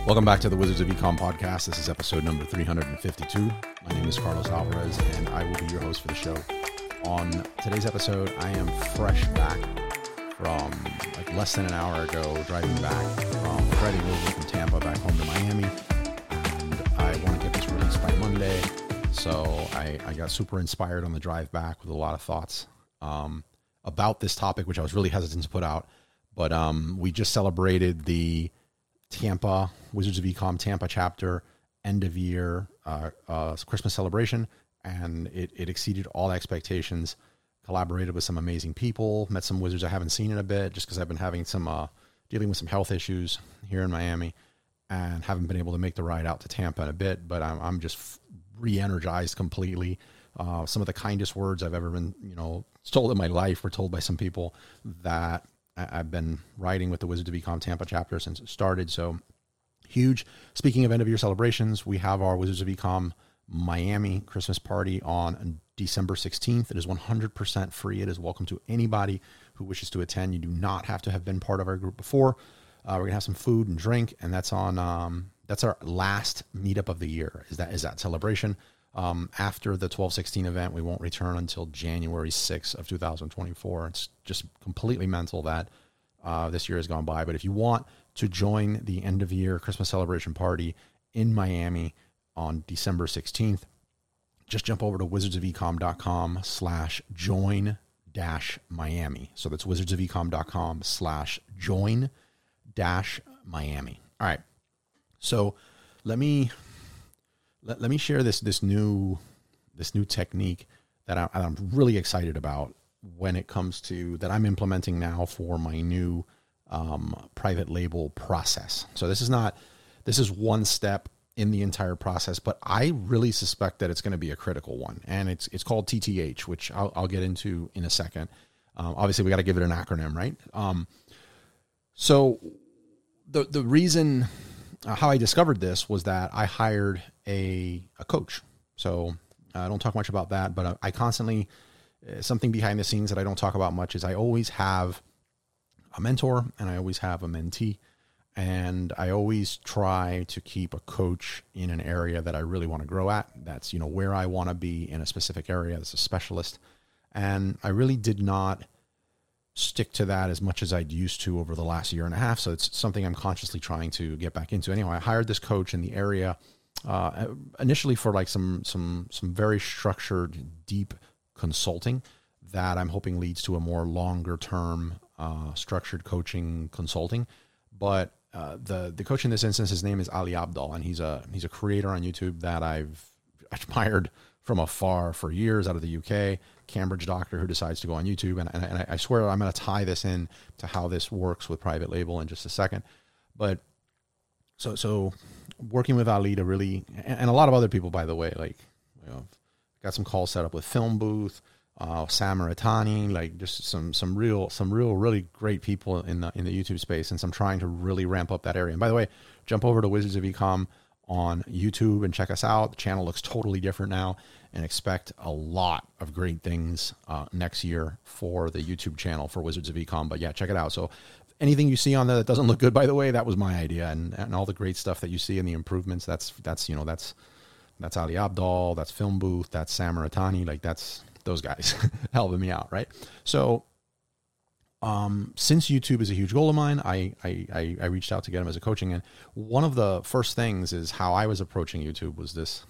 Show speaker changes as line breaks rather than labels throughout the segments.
Welcome back to the Wizards of Ecom podcast. This is episode number 352. My name is Carlos Alvarez, and I will be your host for the show. On today's episode, I am fresh back from less than an hour ago, driving back from Freddie over from Tampa back home to Miami. And I want to get this released by Monday. So I got super inspired on the drive back with a lot of thoughts about this topic, which I was really hesitant to put out. But we just celebrated the Tampa, Wizards of Ecom Tampa chapter end of year Christmas celebration, and it exceeded all expectations. Collaborated with some amazing people, met some wizards I haven't seen in a bit, just because I've been having some dealing with some health issues here in Miami, and haven't been able to make the ride out to Tampa in a bit. But I'm just re-energized completely. Some of the kindest words I've ever been told in my life were told by some people that I've been riding with the Wizards of Ecom Tampa chapter since it started. So huge. Speaking of end of year celebrations, we have our Wizards of Ecom Miami Christmas party on December 16th. It is 100% free. It is welcome to anybody who wishes to attend. You do not have to have been part of our group before. We're going to have some food and drink, and that's on, that's our last meetup of the year. Is that celebration. After the 12/16 event, we won't return until January 6th of 2024. It's just completely mental that this year has gone by. But if you want to join the end of year Christmas celebration party in Miami on December 16th, just jump over to wizardsofecom.com/join-Miami. So that's wizardsofecom.com/join-Miami. All right. So let me share this new technique that I'm really excited about when it comes to that I'm implementing now for my new private label process. So this is one step in the entire process, but I really suspect that it's going to be a critical one, and it's called TTH, which I'll get into in a second. Obviously, we got to give it an acronym, right? So the reason how I discovered this was that I hired a coach. So I don't talk much about that, but I constantly, something behind the scenes that I don't talk about much is I always have a mentor and I always have a mentee, and I always try to keep a coach in an area that I really want to grow at. That's, where I want to be in a specific area as a specialist. And I really did not stick to that as much as I'd used to over the last year and a half. So it's something I'm consciously trying to get back into. Anyway, I hired this coach in the area initially for some very structured, deep consulting that I'm hoping leads to a more longer term structured coaching consulting. But the coach in this instance, his name is Ali Abdaal, and he's a creator on YouTube that I've admired from afar for years, out of the UK, Cambridge doctor who decides to go on YouTube. And I swear I'm going to tie this in to how this works with private label in just a second. But so working with Ali to really, and a lot of other people, by the way, got some calls set up with Film Booth, Sam Maritani, just some real really great people in the YouTube space. And so I'm trying to really ramp up that area. And by the way, jump over to Wizards of Ecom on YouTube and check us out. The channel looks totally different now, and expect a lot of great things next year for the YouTube channel for Wizards of Ecom. But yeah, check it out. So anything you see on there that doesn't look good, by the way, that was my idea, and all the great stuff that you see and the improvements, that's Ali Abdaal, that's Film Booth, that's Sam Maritani, that's those guys helping me out, right? So since YouTube is a huge goal of mine, I reached out to get him as a coaching. And one of the first things is how I was approaching YouTube was this,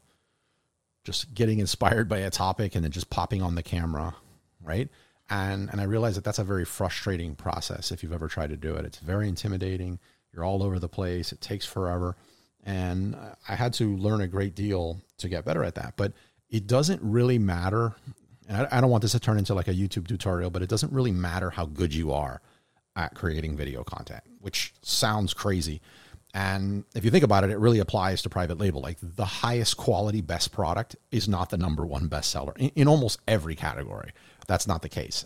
just getting inspired by a topic and then just popping on the camera, right? And I realized that that's a very frustrating process if you've ever tried to do it. It's very intimidating. You're all over the place. It takes forever. And I had to learn a great deal to get better at that. But it doesn't really matter. And I don't want this to turn into a YouTube tutorial, but it doesn't really matter how good you are at creating video content, which sounds crazy. And if you think about it, it really applies to private label. The highest quality, best product is not the number one bestseller in almost every category. That's not the case.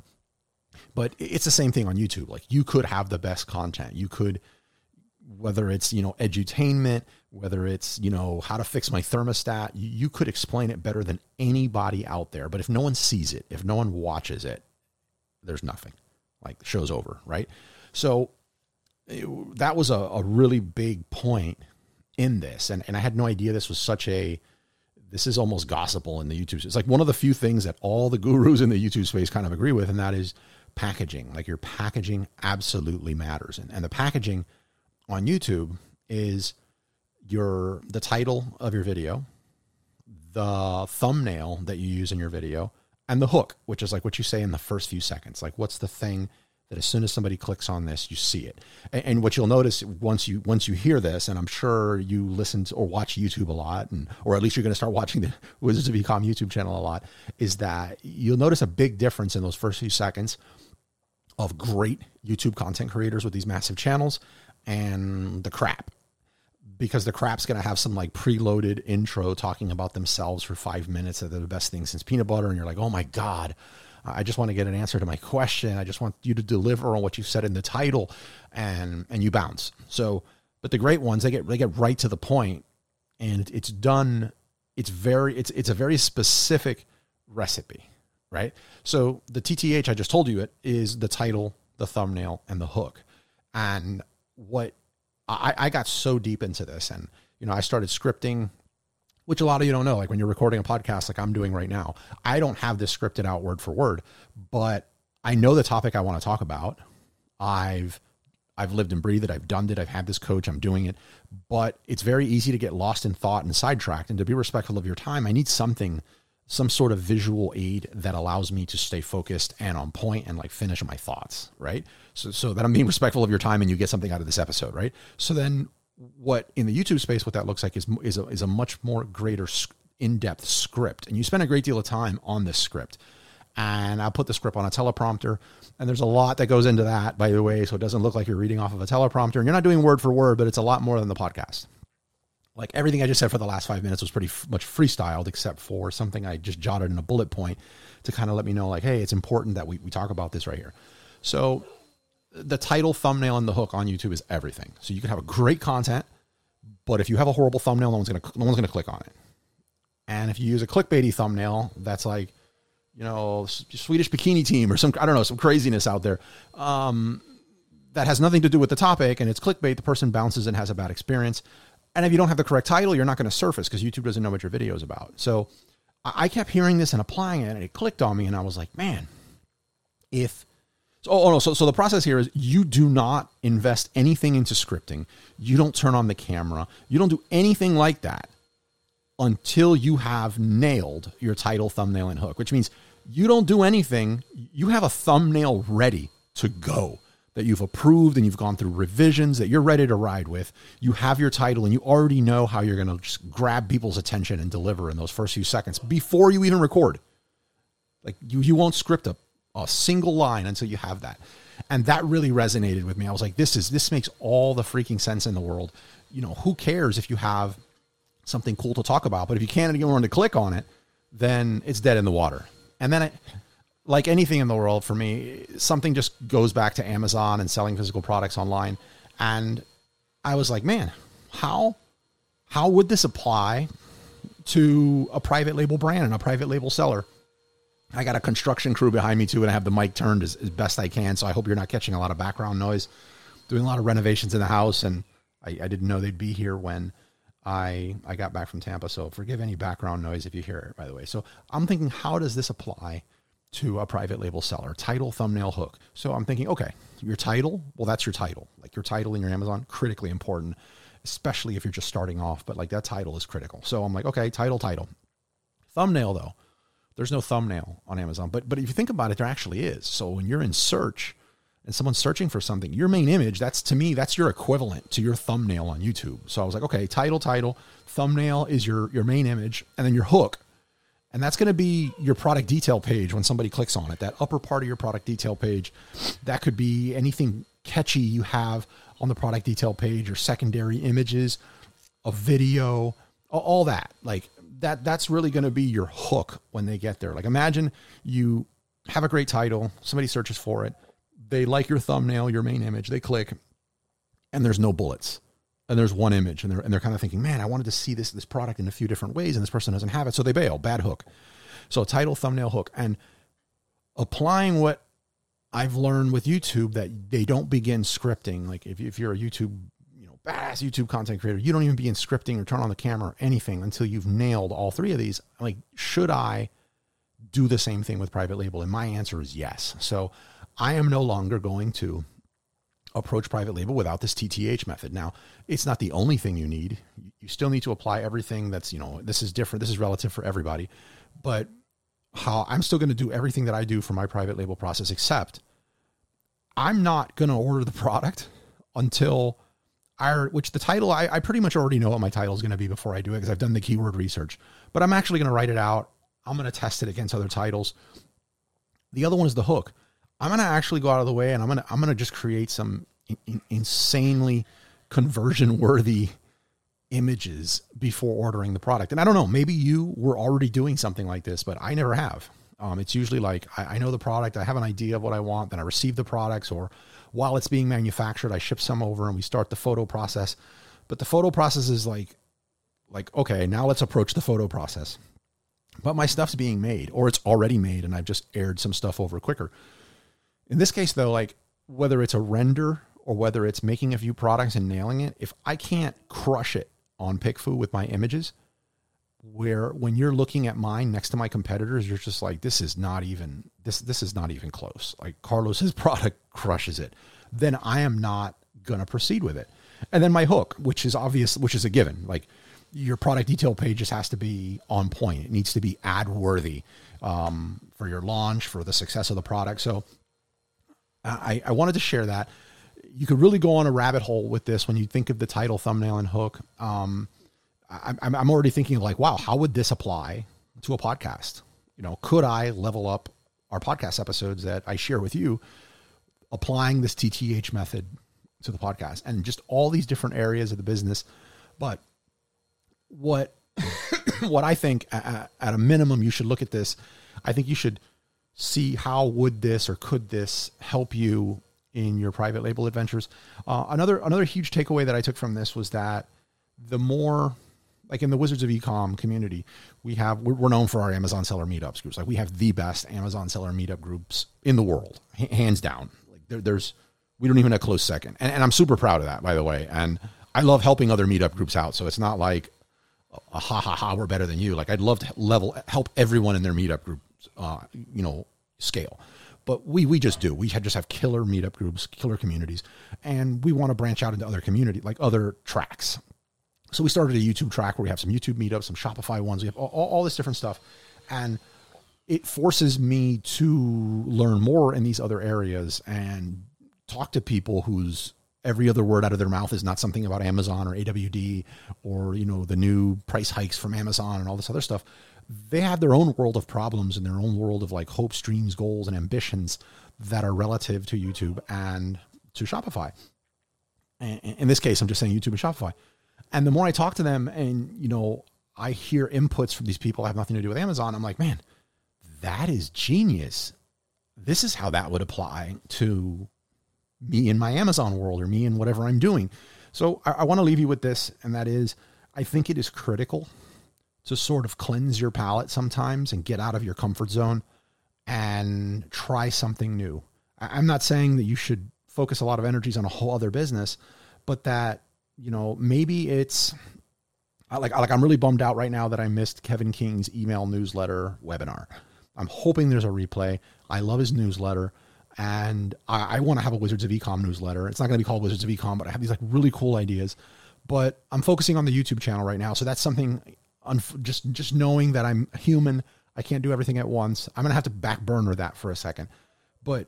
But it's the same thing on YouTube. You could have the best content. You could, whether it's, edutainment, whether it's, how to fix my thermostat, you could explain it better than anybody out there. But if no one sees it, if no one watches it, there's nothing. The show's over, right? So that was a really big point in this. And I had no idea this was this is almost gospel in the YouTube. It's like one of the few things that all the gurus in the YouTube space kind of agree with, and that is packaging. Like your packaging absolutely matters. And the packaging on YouTube is the title of your video, the thumbnail that you use in your video, and the hook, which is like what you say in the first few seconds. Like what's the thing that as soon as somebody clicks on this, you see it. And what you'll notice once you hear this, and I'm sure you listen to or watch YouTube a lot, or at least you're going to start watching the Wizards of Ecom YouTube channel a lot, is that you'll notice a big difference in those first few seconds of great YouTube content creators with these massive channels and the crap. Because the crap's going to have some like preloaded intro talking about themselves for 5 minutes that they're the best thing since peanut butter. And you're like, oh my God, I just want to get an answer to my question. I just want you to deliver on what you said in the title, and you bounce. So, but the great ones, they get right to the point, and it's done. It's a very specific recipe, right? So the TTH I just told you, it is the title, the thumbnail, and the hook. And what I got so deep into this, and I started scripting, which a lot of you don't know. Like when you're recording a podcast like I'm doing right now, I don't have this scripted out word for word, but I know the topic I want to talk about. I've lived and breathed it. I've done it. I've had this coach. I'm doing it, but it's very easy to get lost in thought and sidetracked. And to be respectful of your time, I need some sort of visual aid that allows me to stay focused and on point and like finish my thoughts. Right. So that I'm being respectful of your time and you get something out of this episode. Right. So then what in the YouTube space, what that looks like is a much more greater in-depth script. And you spend a great deal of time on this script, and I'll put the script on a teleprompter, and there's a lot that goes into that, by the way. So it doesn't look like you're reading off of a teleprompter, and you're not doing word for word, but it's a lot more than the podcast. Like everything I just said for the last 5 minutes was pretty much freestyled, except for something I just jotted in a bullet point to kind of let me know like, hey, it's important that we talk about this right here. So the title, thumbnail, and the hook on YouTube is everything. So you can have a great content, but if you have a horrible thumbnail, no one's gonna click on it. And if you use a clickbaity thumbnail, that's like, Swedish bikini team or some craziness out there, that has nothing to do with the topic, and it's clickbait, the person bounces and has a bad experience. And if you don't have the correct title, you're not going to surface because YouTube doesn't know what your video is about. So I kept hearing this and applying it, and it clicked on me, and I was like, man, So the process here is you do not invest anything into scripting. You don't turn on the camera. You don't do anything like that until you have nailed your title, thumbnail, and hook, which means you don't do anything. You have a thumbnail ready to go that you've approved and you've gone through revisions that you're ready to ride with. You have your title and you already know how you're going to just grab people's attention and deliver in those first few seconds before you even record. Like you won't script a single line until you have that. And that really resonated with me. I was like, this makes all the freaking sense in the world. Who cares if you have something cool to talk about, but if you can't get anyone to click on it, then it's dead in the water. And then like anything in the world for me, something just goes back to Amazon and selling physical products online. And I was like, man, how would this apply to a private label brand and a private label seller? I got a construction crew behind me too, and I have the mic turned as best I can. So I hope you're not catching a lot of background noise. Doing a lot of renovations in the house, and I didn't know they'd be here when I got back from Tampa. So forgive any background noise if you hear it, by the way. So I'm thinking, how does this apply to a private label seller? Title, thumbnail, hook. So I'm thinking, okay, your title, well, that's your title. Like your title in your Amazon, critically important, especially if you're just starting off, but like that title is critical. So I'm like, okay, title. Thumbnail though, there's no thumbnail on Amazon, but if you think about it, there actually is. So when you're in search and someone's searching for something, your main image, that's your equivalent to your thumbnail on YouTube. So I was like, okay, title, thumbnail is your main image, and then your hook. And that's going to be your product detail page when somebody clicks on it, that upper part of your product detail page. That could be anything catchy you have on the product detail page, or secondary images, a video, all that. Like that's really going to be your hook when they get there. Like imagine you have a great title, somebody searches for it, they like your thumbnail, your main image, they click, and there's no bullets. And there's one image, and they're kind of thinking, man, I wanted to see this product in a few different ways, and this person doesn't have it, so they bail. Bad hook. So title, thumbnail, hook, and applying what I've learned with YouTube that they don't begin scripting. Like if you're a YouTube, badass YouTube content creator, you don't even begin scripting or turn on the camera or anything until you've nailed all three of these. Like, should I do the same thing with private label? And my answer is yes. So I am no longer going to approach private label without this TTH method. Now, it's not the only thing you need. You still need to apply everything that's, this is different. This is relative for everybody, but how I'm still going to do everything that I do for my private label process, except I'm not going to order the product until which the title, I pretty much already know what my title is going to be before I do it, because I've done the keyword research, but I'm actually going to write it out. I'm going to test it against other titles. The other one is the hook. I'm going to actually go out of the way and I'm going to just create some insanely conversion worthy images before ordering the product. And I don't know, maybe you were already doing something like this, but I never have. It's usually like, I know the product, I have an idea of what I want, then I receive the products, or while it's being manufactured, I ship some over and we start the photo process. But the photo process is like, okay, now let's approach the photo process. But my stuff's being made, or it's already made, and I've just aired some stuff over quicker. In this case though, like whether it's a render or whether it's making a few products and nailing it, if I can't crush it on PickFu with my images, where when you're looking at mine next to my competitors, you're just like, this is not even close. Like Carlos's product crushes it. Then I am not going to proceed with it. And then my hook, which is obvious, which is a given. Like your product detail page just has to be on point. It needs to be ad worthy for your launch, for the success of the product. So I wanted to share that. You could really go on a rabbit hole with this when you think of the title, thumbnail, and hook. I'm already thinking like, wow, how would this apply to a podcast? Could I level up our podcast episodes that I share with you, applying this TTH method to the podcast and just all these different areas of the business? But what I think at a minimum, you should look at this. I think you should see how would this or could this help you in your private label adventures. Another huge takeaway that I took from this was that the more, like in the Wizards of Ecom community, we're known for our Amazon seller meetups groups. Like we have the best Amazon seller meetup groups in the world, hands down. Like we don't even have a close second. And I'm super proud of that, by the way. And I love helping other meetup groups out. So it's not like we're better than you. Like I'd love to help everyone in their meetup group, scale. But we just do. We just have killer meetup groups, killer communities, and we want to branch out into other community, like other tracks. So we started a YouTube track where we have some YouTube meetups, some Shopify ones. We have all this different stuff, and it forces me to learn more in these other areas and talk to people whose every other word out of their mouth is not something about Amazon or AWD or, the new price hikes from Amazon and all this other stuff. They have their own world of problems and their own world of like hopes, dreams, goals, and ambitions that are relative to YouTube and to Shopify. And in this case, I'm just saying YouTube and Shopify. And the more I talk to them and, I hear inputs from these people that have nothing to do with Amazon, I'm like, man, that is genius. This is how that would apply to me in my Amazon world or me in whatever I'm doing. So I want to leave you with this. And that is, I think it is critical to sort of cleanse your palate sometimes and get out of your comfort zone and try something new. I'm not saying that you should focus a lot of energies on a whole other business, but that, maybe it's like I'm really bummed out right now that I missed Kevin King's email newsletter webinar. I'm hoping there's a replay. I love his newsletter, and I want to have a Wizards of Ecom newsletter. It's not going to be called Wizards of Ecom, but I have these like really cool ideas. But I'm focusing on the YouTube channel right now, so that's something. Just knowing that I'm human, I can't do everything at once. I'm going to have to back burner that for a second. But,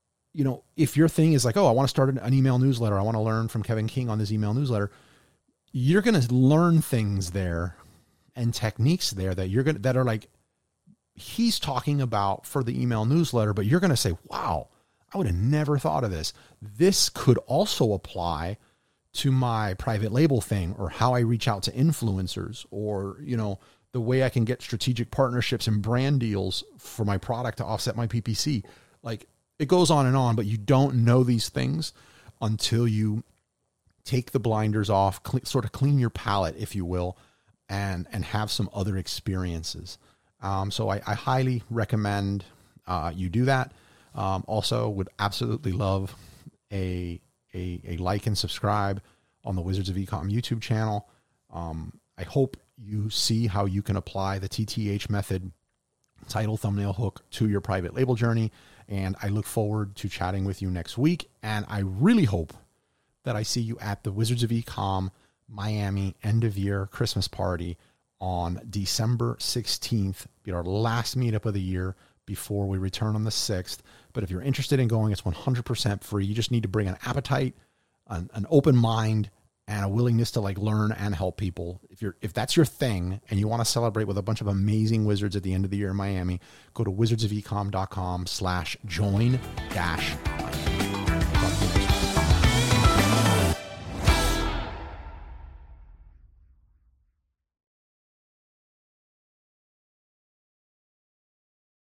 if your thing is like, oh, I want to start an email newsletter. I want to learn from Kevin King on this email newsletter. You're going to learn things there and techniques there that are like, he's talking about for the email newsletter, but you're going to say, wow, I would have never thought of this. This could also apply to my private label thing, or how I reach out to influencers, or, the way I can get strategic partnerships and brand deals for my product to offset my PPC. Like it goes on, but you don't know these things until you take the blinders off, sort of clean your palate, if you will, and have some other experiences. So I highly recommend you do that. Also, would absolutely love a like and subscribe on the Wizards of Ecom YouTube channel. I hope you see how you can apply the TTH method, title, thumbnail, hook, to your private label journey. And I look forward to chatting with you next week. And I really hope that I see you at the Wizards of Ecom Miami end of year Christmas party on December 16th. Be our last meetup of the year before we return on the 6th. But if you're interested in going, it's 100% free. You just need to bring an appetite, an open mind, and a willingness to learn and help people. If that's your thing and you want to celebrate with a bunch of amazing wizards at the end of the year in Miami, go to wizardsofecom.com/join-.